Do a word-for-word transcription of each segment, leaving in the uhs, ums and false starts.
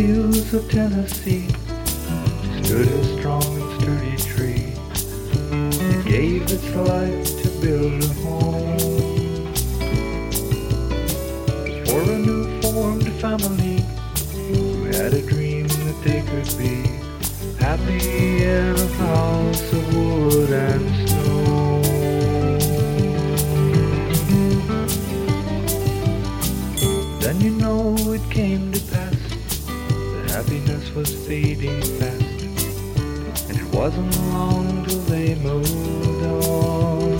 hills of Tennessee stood a strong and sturdy tree. It gave its life to build a home for a new formed family who had a dream that they could be happy in a house of wood and snow. Then you know it came to pass, the happiness was fading fast, and it wasn't long till they moved on.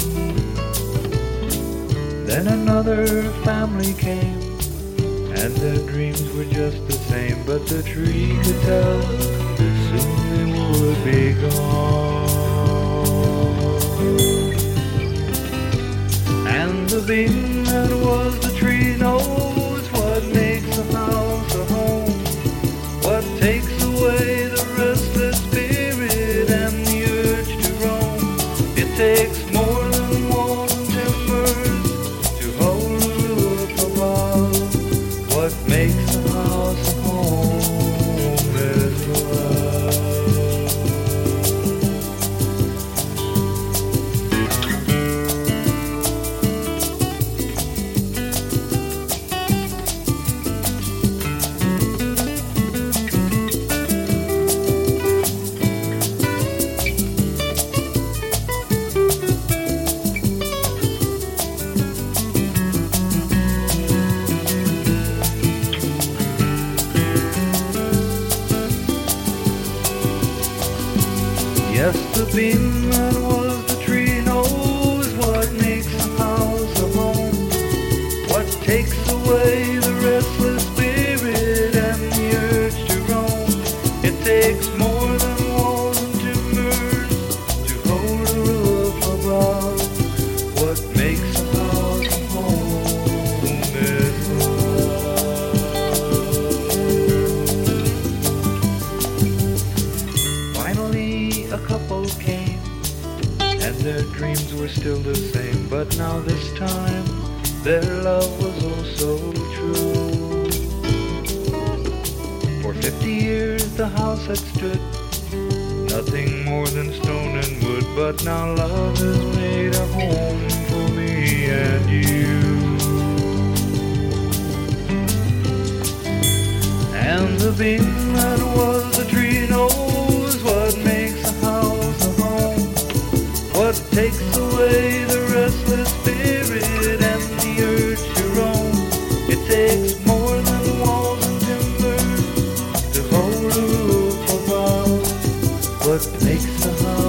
Then another family came, and their dreams were just the same, but the tree could tell that soon they would be gone. And the beam that was the tree knows what makes a house a home, what takes away the restless spirit and the urge to roam. It takes more than walls and timbers to hold a roof above. What makes a house a home is love. Yes, the beam that was the tree knows what makes a house a home, what takes away the restless spirit and the urge to roam. It takes more than walls and timbers to hold a roof above. What makes a house a home is love. Finally a couple came, and their dreams were still the same, but now this time their love was also true. For fifty years the house had stood, nothing more than stone and wood, but now love has made a home for me and you. And the beam that was the tree knows what makes a house a home, what takes away the restless spirit and the urge to roam. It takes more than walls and timbers to hold a roof above. What makes a house